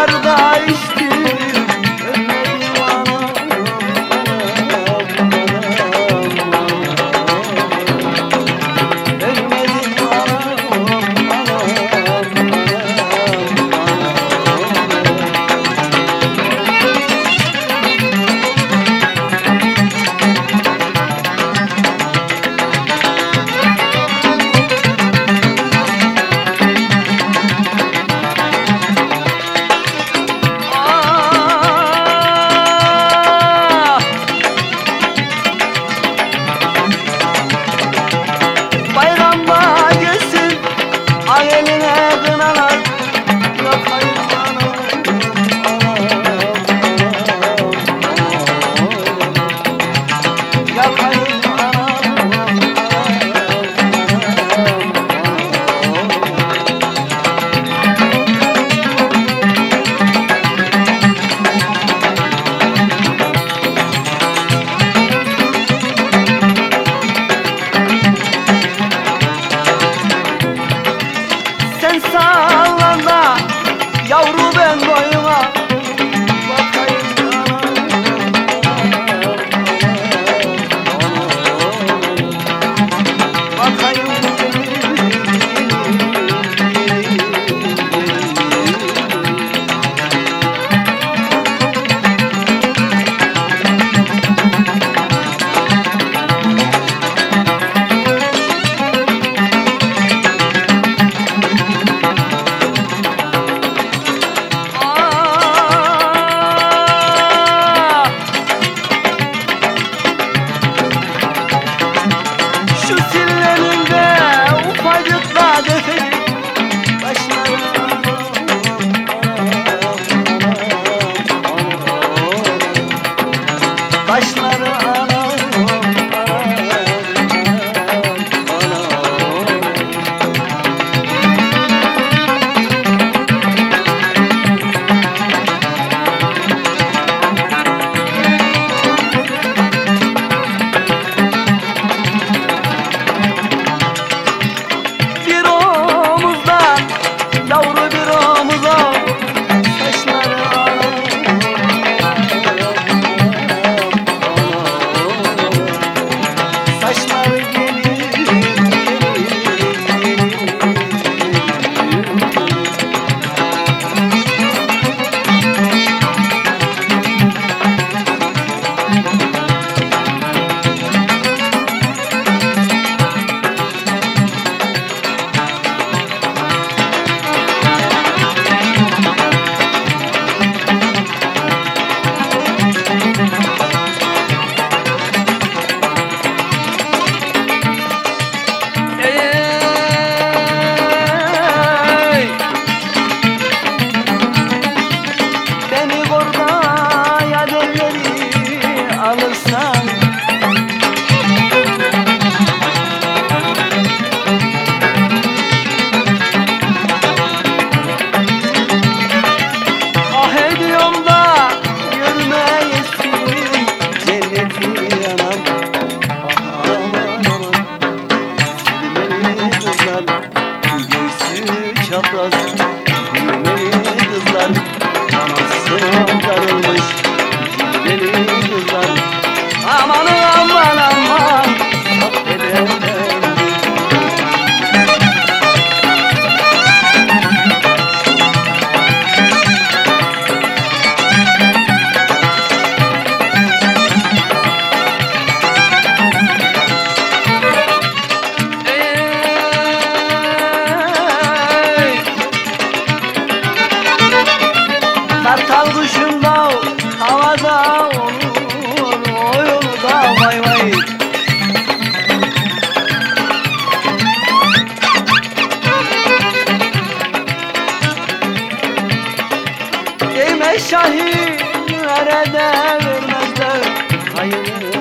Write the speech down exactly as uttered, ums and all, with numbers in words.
kadar da içtim. Ölmedim anam, anam, anam, ölmedim anam, anam, bayramda gelsin ay eline kınalar. Yakayım anam, anam, anam, yakayım anam, sen sağlan da yavru ben boyuma bakayım anam, bakayım. Şu sillerinde ufacık da defeli başlarına başları anam, bir omuzdan yavru bir omuza saçları anam, saçları gelir, gelir, gelir. Ey, beni korkaya derleri alırsan, ah ediyorum da görmeyesin cenneti anam. Aman aman, bilmeli kızlar, göğsü çapraz, bilmeli kızlar, anasına darılmış, bilmeli kızlar. Aman aman aman, affederler. Kartal kuşunda havada olur, o yolda vay vay. Değme Şahin nerede vermezler hayır.